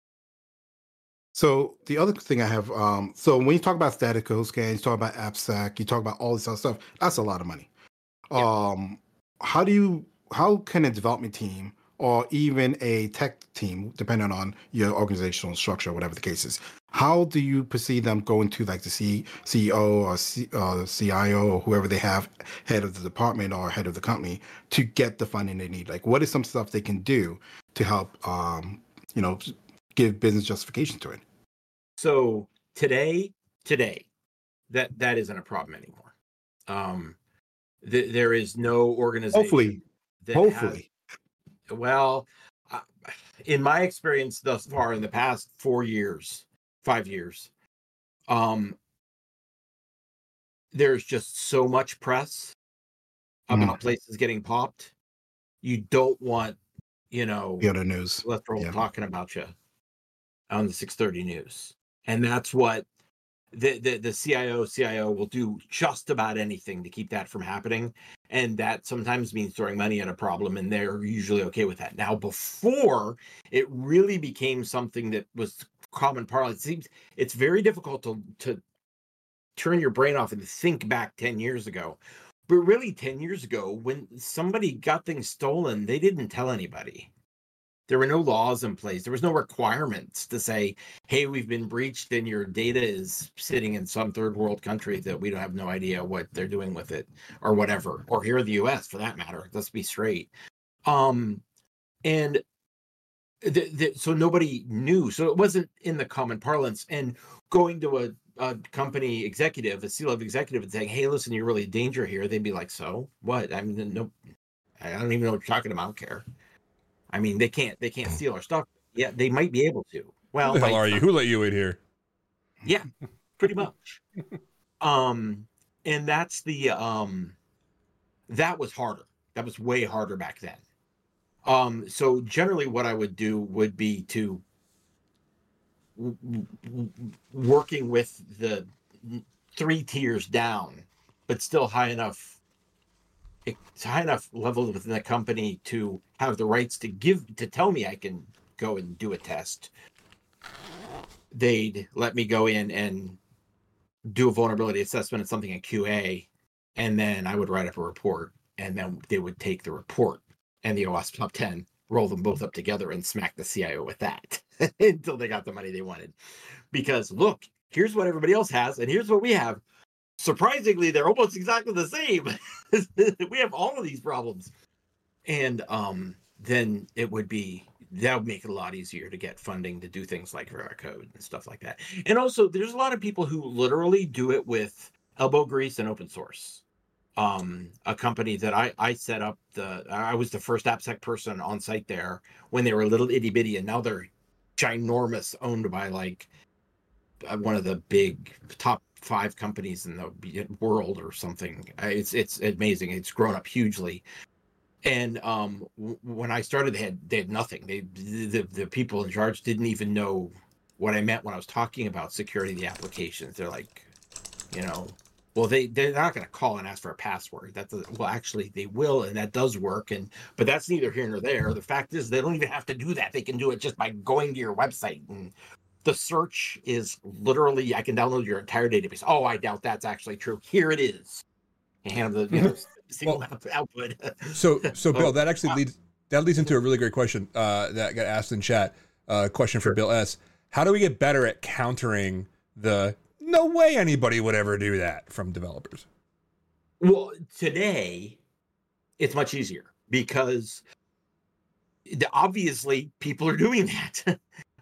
So the other thing I have, um, so when you talk about static code scan, you talk about AppSec, you talk about all this other stuff, that's a lot of money. Yeah. Um, how do you, how can a development team or even a tech team, depending on your organizational structure, whatever the case is, how do you perceive them going to like the C, CEO or C, uh, C I O or whoever they have, head of the department or head of the company, to get the funding they need? Like, what is some stuff they can do to help, um, you know, give business justification to it? So today, today, that that isn't a problem anymore. Um, th- there is no organization. Hopefully, that hopefully. Has, well, uh, in my experience thus far, in the past four years, five years, um, there's just so much press about Mhm. places getting popped. You don't want, you know, The other news. cholesterol Yeah. talking about you on the six thirty news. And that's what the, the the C I O C I O will do just about anything to keep that from happening, and that sometimes means throwing money at a problem, and they're usually okay with that. Now, before it really became something that was common parlance, it seems it's very difficult to to turn your brain off and think back ten years ago. But really, ten years ago, when somebody got things stolen, they didn't tell anybody. There were no laws in place. There was no requirements to say, hey, we've been breached and your data is sitting in some third world country that we don't have no idea what they're doing with it or whatever, or here in the U S for that matter. Let's be straight. Um, and the, the, so nobody knew. So it wasn't in the common parlance. And going to a, a company executive, a C-level executive, and saying, hey, listen, you're really in danger here. They'd be like, so what? I mean, no, I don't even know what you're talking about. I don't care. I mean, they can't they can't steal our stuff. Yeah, they might be able to. Well, Who the hell like, are you? Who let you in here? Yeah, pretty much. um, and that's the um, that was harder. That was way harder back then. Um, so generally, what I would do would be to w- w- working with the three tiers down, but still high enough. It's high enough level within the company to have the rights to give to tell me I can go and do a test. They'd let me go in and do a vulnerability assessment of something in Q A, and then I would write up a report, and then they would take the report and the OWASP top ten, roll them both up together, and smack the C I O with that until they got the money they wanted. Because look, here's what everybody else has, and here's what we have. Surprisingly, they're almost exactly the same. We have all of these problems. And um, then it would be, that would make it a lot easier to get funding to do things like Veracode and stuff like that. And also, there's a lot of people who literally do it with elbow grease and open source. Um, a company that I, I set up, the I was the first AppSec person on site there when they were a little itty bitty, and now they're ginormous, owned by like one of the big top five companies in the world or something. It's it's amazing. It's grown up hugely. And um, w- when I started, they had they had nothing. They the the people in charge didn't even know what I meant when I was talking about security of the applications. They're like, you know, well they they're not going to call and ask for a password. That's a, well, actually they will, and that does work. And but that's neither here nor there. The fact is, they don't even have to do that. They can do it just by going to your website, and the search is literally, I can download your entire database. Oh, I doubt that's actually true. Here it is. And the you know, single well, output. so, so Bill, oh, that actually wow. leads that leads into a really great question uh, that got asked in chat. Uh, question for Sure. Bill S. How do we get better at countering the no way anybody would ever do that from developers? Well, today it's much easier because the, obviously people are doing that.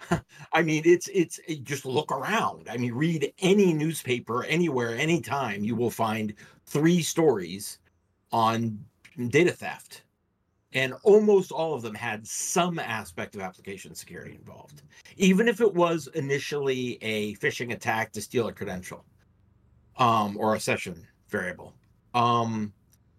I mean, it's it's it, just look around. I mean, read any newspaper anywhere, anytime. You will find three stories on data theft, and almost all of them had some aspect of application security involved, even if it was initially a phishing attack to steal a credential, um, or a session variable. Um,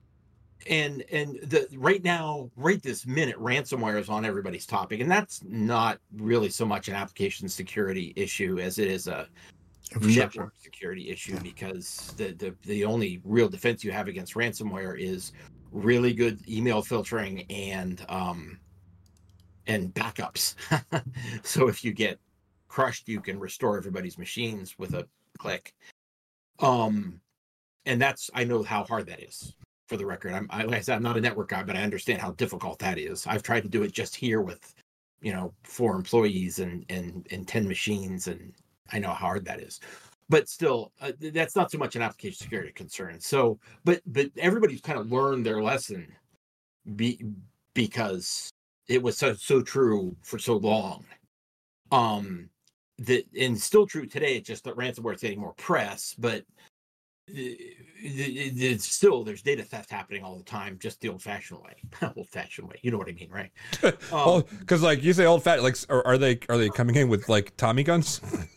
And and the right now, right this minute, ransomware is on everybody's topic, and that's not really so much an application security issue as it is a network security issue, Yeah. because the, the the only real defense you have against ransomware is really good email filtering and um and backups. So if you get crushed, you can restore everybody's machines with a click. Um, and that's I know how hard that is. For the record, I'm I, like I said, I'm not a network guy, but I understand how difficult that is. I've tried to do it just here with, you know, four employees and and and ten machines, and I know how hard that is. But still, uh, that's not so much an application security concern. So, but but everybody's kind of learned their lesson, be, because it was so so true for so long. Um, that and still true today. It's just that ransomware is getting more press, but. It's still there's data theft happening all the time, just the old-fashioned way. Old-fashioned way, you know what I mean, right? Oh, Um, because like you say, old fat. Like, are, are they are they coming in with like Tommy guns?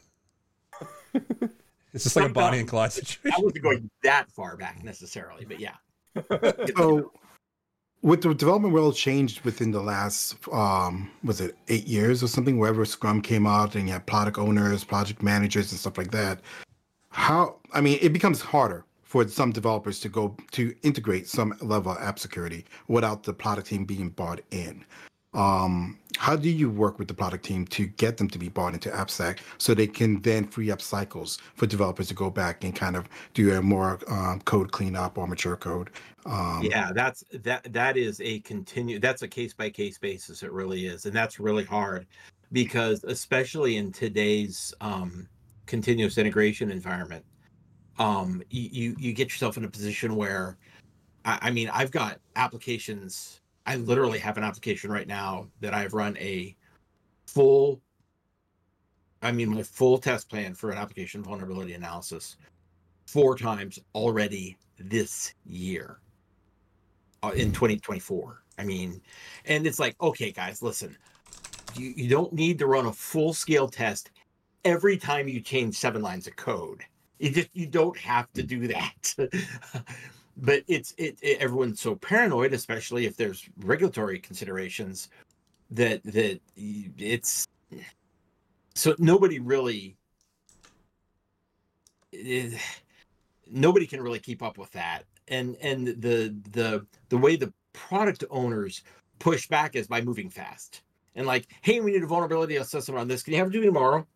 It's just like a Bonnie and Clyde I situation. wasn't going that far back necessarily, but yeah. So, with the development world changed within the last, um, was it eight years or something? Wherever Scrum came out, and you had product owners, project managers, and stuff like that. how I mean it becomes harder for some developers to go to integrate some level of app security without the product team being bought in. Um, how do you work with the product team to get them to be bought into AppSec so they can then free up cycles for developers to go back and kind of do a more um, code cleanup or mature code? Um, Yeah, that's that that is a continue that's a case by case basis. It really is. And that's really hard because especially in today's um continuous integration environment, um you you, you get yourself in a position where I, I mean I've got applications. I literally have an application right now that I've run a full I mean my full test plan for an application vulnerability analysis four times already this year. Uh, in twenty twenty-four. I mean, and it's like, okay, guys, listen, you, you don't need to run a full scale test every time you change seven lines of code. You just you don't have to do that. But it's it, it everyone's so paranoid, especially if there's regulatory considerations, that that it's so nobody really it, nobody can really keep up with that. And and the the the way the product owners push back is by moving fast and like, hey, we need a vulnerability assessment on this. Can you have it due tomorrow?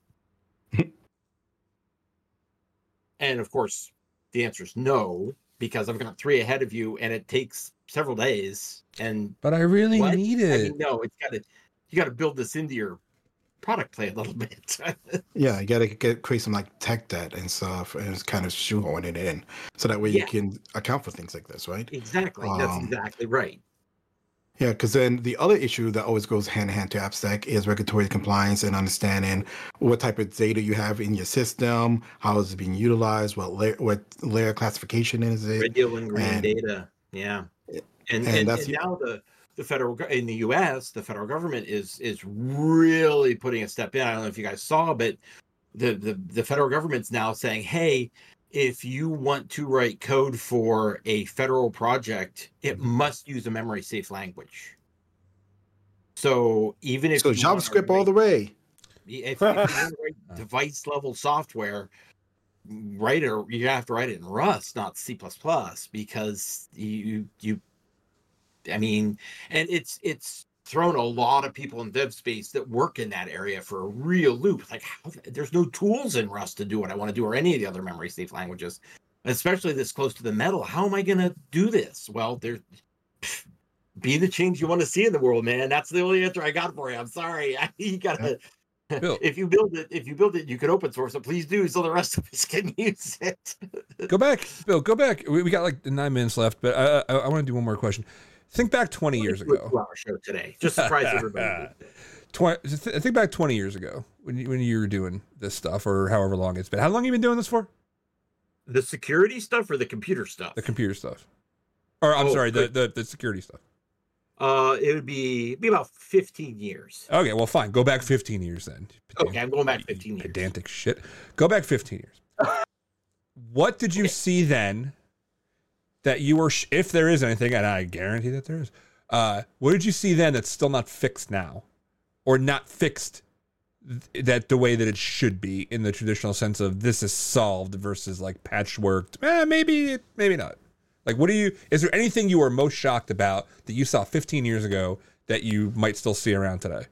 And of course, the answer is no, because I've got three ahead of you, and it takes several days. And But I really what? need I it. mean, no, it's got to you got to build this into your product play a little bit. Yeah, you gotta get create some like tech debt and stuff, and it's kind of shoehorn it in, so that way Yeah. you can account for things like this, right? Exactly. That's Um, exactly right. Yeah, because then the other issue that always goes hand in hand to AppSec is regulatory compliance and understanding what type of data you have in your system, how is it being utilized, what layer, what layer classification is it, Red, yellow, and green and data. Yeah. And and and, that's and now the the federal go- in the U S, the federal government is is really putting a step in. I don't know if you guys saw, but the the, the federal government's now saying, hey, if you want to write code for a federal project, it must use a memory safe language. So even if so you want to JavaScript all write- the way. if, if you want to write device level software, write it. You're gonna have to write it in Rust, not C plus plus, because you you. I mean, and it's it's thrown a lot of people in dev space that work in that area for a real loop. Like, how, there's no tools in Rust to do what I want to do, or any of the other memory safe languages, especially this close to the metal. How am I going to do this? Well, there's be the change you want to see in the world, man. That's the only answer I got for you. I'm sorry. You gotta. Bill. If you build it, if you build it, you can open source it. Please do, so the rest of us can use it. Go back, Bill. Go back. We, we got like nine minutes left, but I, I, I want to do one more question. Think back twenty years ago. Two-hour show today. Just surprise everybody. twenty, think back twenty years ago when you, when you were doing this stuff, or however long it's been. How long have you been doing this for? The security stuff or the computer stuff? The computer stuff. Or I'm Oh, sorry, the, good. the the security stuff. Uh, it would be be about fifteen years. Okay, well, fine. Go back fifteen years then. Okay, I'm going back fifteen years. Pedantic shit. Go back fifteen years. What did you see then that you were, sh- if there is anything, and I guarantee that there is, uh, what did you see then that's still not fixed now? Or not fixed th- that the way that it should be in the traditional sense of this is solved versus like patchworked? Eh, maybe, maybe not. Like, what do you, is there anything you were most shocked about that you saw fifteen years ago that you might still see around today?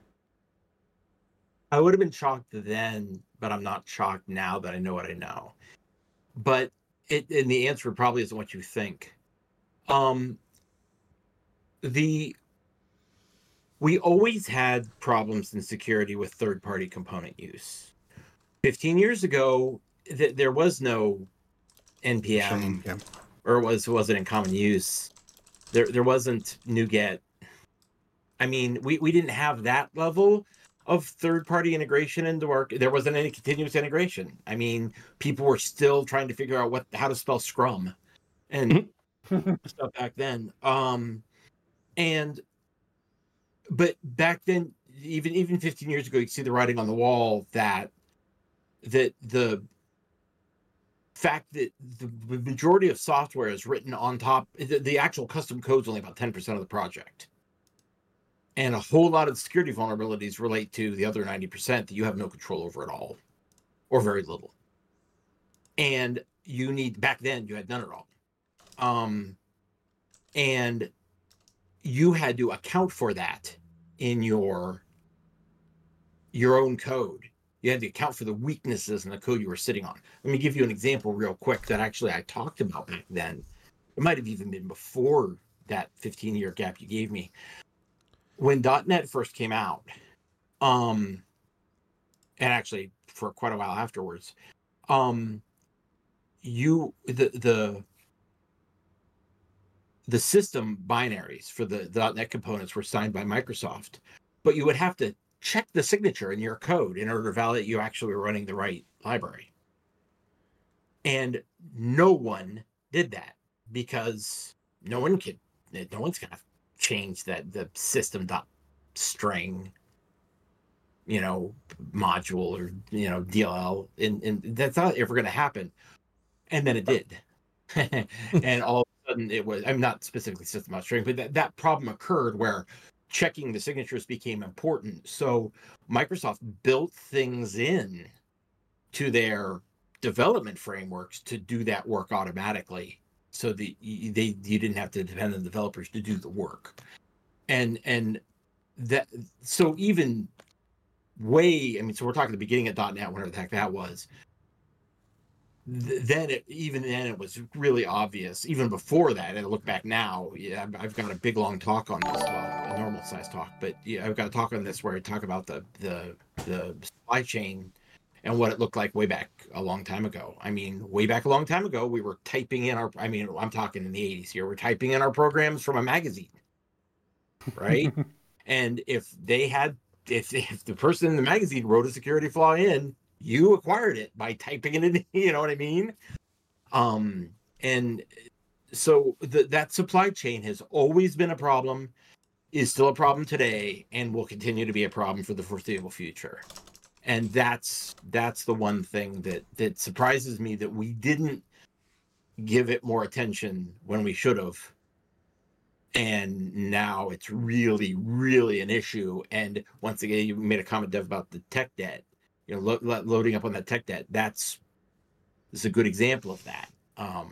I would have been shocked then, but I'm not shocked now that I know what I know. But it, and the answer probably isn't what you think. Um, the we always had problems in security with third-party component use. Fifteen years ago, th- there was no N P M, Yeah. or was wasn't in common use. There there wasn't NuGet. I mean, we, we didn't have that level of third-party integration into our. There wasn't any continuous integration. I mean, people were still trying to figure out what how to spell Scrum and stuff back then. Um, and but back then, even even fifteen years ago, you see the writing on the wall that that the fact that the majority of software is written on top, the, the actual custom code is only about ten percent of the project. And a whole lot of the security vulnerabilities relate to the other ninety percent that you have no control over at all, or very little. and you need back then you had none at all, um, and you had to account for that in your your own code. You had to account for the weaknesses in the code you were sitting on. Let me give you an example real quick that actually I talked about back then. It might have even been before that fifteen year gap you gave me. When dot net first came out, um, and actually for quite a while afterwards, um, you the the the system binaries for the, the .NET components were signed by Microsoft, but you would have to check the signature in your code in order to validate you actually were running the right library. And no one did that because no one could, no one's going to change that the system dot string, you know, module or, you know, D L L, and, and that's not ever going to happen. And then it did. And all of a sudden it was, I'm not specifically system dot string, but that, that problem occurred where checking the signatures became important. So Microsoft built things in to their development frameworks to do that work automatically, so that you, they you didn't have to depend on developers to do the work. And and that so even way, I mean, so we're talking the beginning of .NET, whenever the heck that was. Then it, even then it was really obvious. Even before that, and I look back now, yeah, I've, I've got a big long talk on this, well, a normal size talk, but yeah, I've got a talk on this where I talk about the the the supply chain and what it looked like way back a long time ago. I mean, way back a long time ago, we were typing in our, I mean, I'm talking in the eighties here, we're typing in our programs from a magazine, right? And if they had, if, if the person in the magazine wrote a security flaw in, you acquired it by typing it in, you know what I mean? Um, and so the, that supply chain has always been a problem, is still a problem today, and will continue to be a problem for the foreseeable future. And that's that's the one thing that that surprises me, that we didn't give it more attention when we should have. And now it's really, really an issue. And once again, you made a comment, Dev, about the tech debt. You know, lo- lo- loading up on that tech debt. That's is a good example of that. Um,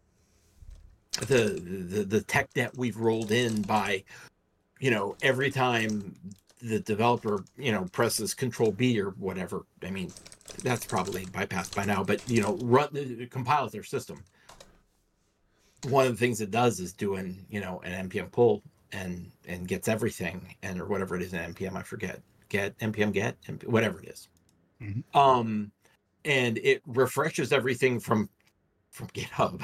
the, the the tech debt we've rolled in by, you know, every time the developer, you know, presses Control B or whatever. I mean, that's probably bypassed by now. But you know, run it compiles their system. One of the things it does is doing, you know, an N P M pull and and gets everything, and or whatever it is in N P M, I forget. Get N P M get whatever it is. Mm-hmm. Um, and it refreshes everything from from GitHub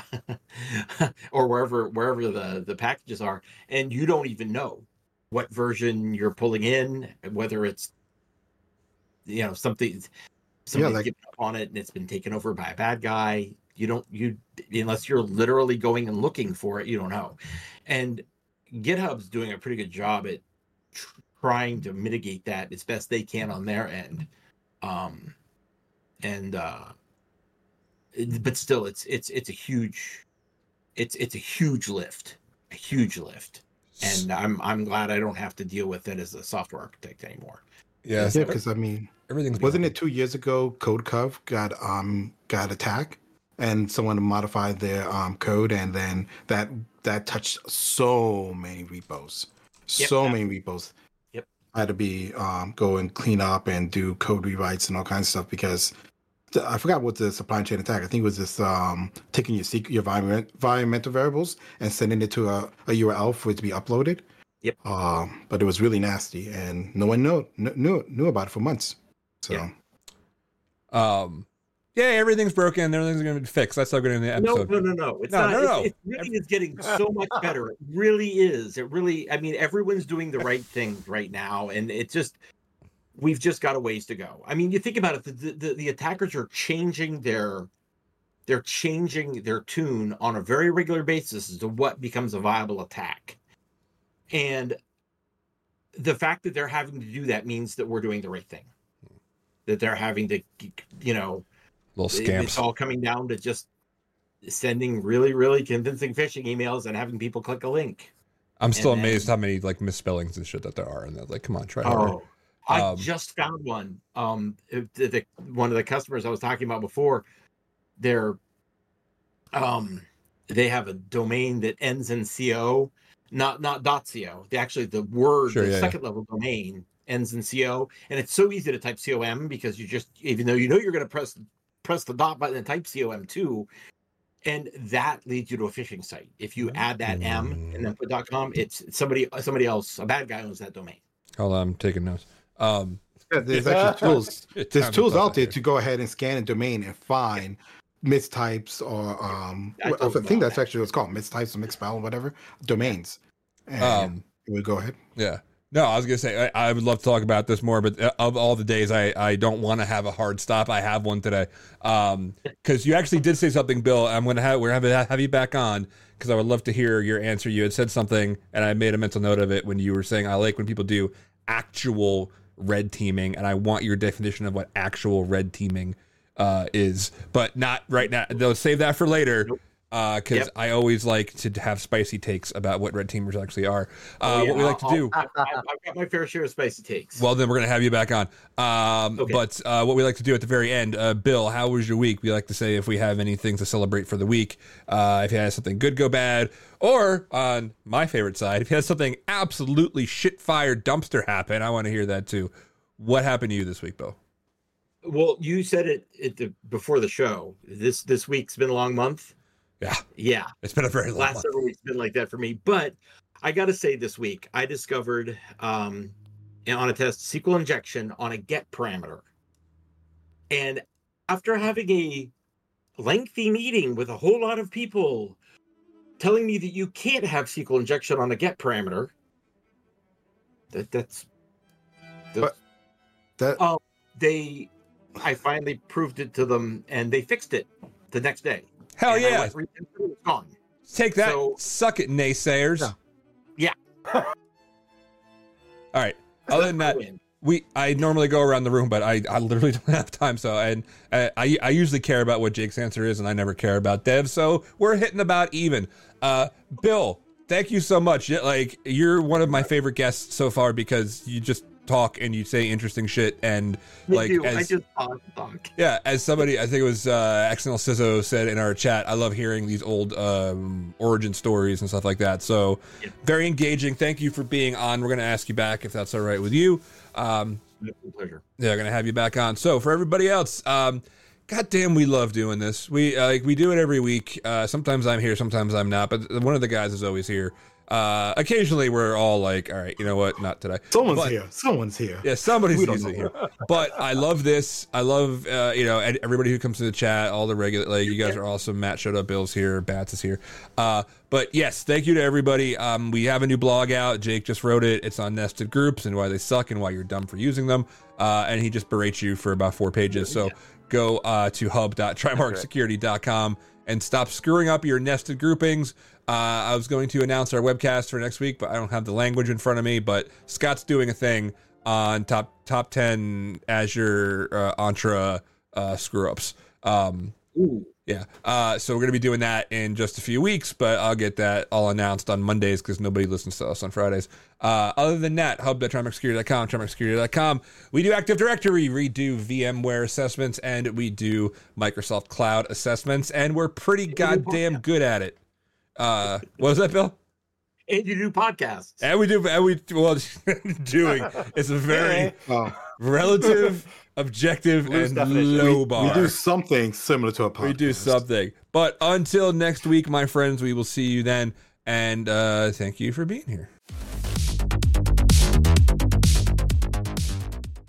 or wherever wherever the the packages are, and you don't even know what version you're pulling in, whether it's, you know, something somebody's yeah, like, given up on it and it's been taken over by a bad guy. You don't you unless you're literally going and looking for it, you don't know. And GitHub's doing a pretty good job at tr- trying to mitigate that as best they can on their end. Um, and, uh, it, but still it's, it's, it's a huge, it's, it's a huge lift, a huge lift. And I'm, I'm glad I don't have to deal with it as a software architect anymore. Yeah. Yeah. Cause I mean, everything's wasn't it two years ago, CodeCov got, um, got attacked and someone modified their, um, code. And then that, that touched so many repos, Yep, so yeah. many repos. Yep. Had to be um, go and clean up and do code rewrites and all kinds of stuff, because the, I forgot what the supply chain attack. I think it was just um, taking your secret, your environment, environmental variables and sending it to a, a U R L for it to be uploaded. Yep. Um, but it was really nasty, and no one knew knew knew about it for months. So, Yeah. Um, yeah, everything's broken. Everything's going to be fixed. That's how good in the No, episode. no, no, no. It's No, not. no, It's, no. it really is getting so much better. It really is. It really, I mean, everyone's doing the right things right now. And it just, we've just got a ways to go. I mean, you think about it, the, the, the attackers are changing their, they're changing their tune on a very regular basis as to what becomes a viable attack. And the fact that they're having to do that means that we're doing the right thing. That they're having to, you know, Little scamps. It's all coming down to just sending really, really convincing phishing emails and having people click a link. I'm still and then- amazed how many like misspellings and shit that there are. And they're like, come on, try harder. Oh, I Um, just found one. Um, it- the, the one of the customers I was talking about before, they're um they have a domain that ends in co, not not .co. They actually the word Sure, the yeah, second level domain ends in co, and it's so easy to type com because you just even though you know you're going to press press the dot button and type com too, and that leads you to a phishing site. If you add that Mm. m and then put .com, it's somebody somebody else, a bad guy owns that domain. Hold on, I'm taking notes. Um, Yeah, there's actually tools. It's There's time to tools talk out there here. to go ahead and scan a domain and find mistypes or um, I I, told them think all that's that. actually what it's called, mistypes or misspell, whatever domains. And Um, we go ahead. Yeah. No, I was gonna say I, I would love to talk about this more, but uh, of all the days I, I don't want to have a hard stop. I have one today, um, because you actually did say something, Bill. I'm gonna have we're gonna have you back on because I would love to hear your answer. You had said something, and I made a mental note of it when you were saying I like when people do actual red teaming, and I want your definition of what actual red teaming uh, is, but not right now. They'll save that for later. Nope. Because uh, Yep. I always like to have spicy takes about what red teamers actually are. Uh, Oh, yeah, what we like to I'll- do. I'll- I've I've got my fair share of spicy takes. Well, then we're going to have you back on. Um, Okay. But uh, what we like to do at the very end, uh, Bill, how was your week? We like to say if we have anything to celebrate for the week, uh, if you had something good go bad, or on my favorite side, if you had something absolutely shit fire dumpster happen, I want to hear that too. What happened to you this week, Bill? Well, you said it at the, before the show. This this week's been a long month. Yeah, Yeah, it's been a very long last month. several weeks been like that for me. But I got to say, this week I discovered um, on a test S Q L injection on a get parameter, and after having a lengthy meeting with a whole lot of people telling me that you can't have S Q L injection on a get parameter, that that's, that's But that Oh, they, I finally proved it to them, and they fixed it the next day. Hell And I yeah. went, "Re- it's gone. Take that. So- Suck it, naysayers. Yeah. Yeah. All right. Other than that, Win. we I normally go around the room, but I, I literally don't have time. So and uh, I I usually care about what Jake's answer is, and I never care about Dev. So we're hitting about even. Uh, Bill, thank you so much. Yeah, Like you're one of my favorite guests so far because you just talk and you say interesting shit and Me like too. as, I just talk, talk. yeah, as somebody, I think it was uh, Accidental Sizzo said in our chat, I love hearing these old um, origin stories and stuff like that. So Yeah. very engaging. Thank you for being on. We're going to ask you back if that's all right with you. Um, Pleasure. they're going to have you back on. So for everybody else, um, goddamn, we love doing this. We uh, like we do it every week. Uh, sometimes I'm here, sometimes I'm not, but one of the guys is always here. Uh, occasionally we're all like, all right, you know what? Not today. someone's But- here. Someone's here. Yeah, somebody's We don't usually know. here. But I love this. I love, uh, you know, and everybody who comes to the chat, all the regular, like, you guys are awesome. Matt showed up, Bill's here, Bats is here. Uh, but yes, thank you to everybody. Um, we have a new blog out. Jake just wrote it. It's on nested groups and why they suck and why you're dumb for using them. Uh, and he just berates you for about four pages. So go uh, to hub dot trimark security dot com and stop screwing up your nested groupings. Uh, I was going to announce our webcast for next week, but I don't have the language in front of me. But Scott's doing a thing on top top ten Azure uh, Entra uh, screw ups. Um, Ooh. yeah, uh, so we're gonna be doing that in just a few weeks, but I'll get that all announced on Mondays because nobody listens to us on Fridays. Uh, other than that, hub dot trimark security dot com, trimark security dot com. We do Active Directory, we do VMware assessments, and we do Microsoft Cloud assessments, and we're pretty goddamn good at it. Uh, what was that, Bill? And you do podcasts. And we do, and we well, doing it's a very Oh, relative, objective, Loose and definition. low bar. we do something similar to a podcast. We do something. But until next week, my friends, we will see you then. And uh, thank you for being here.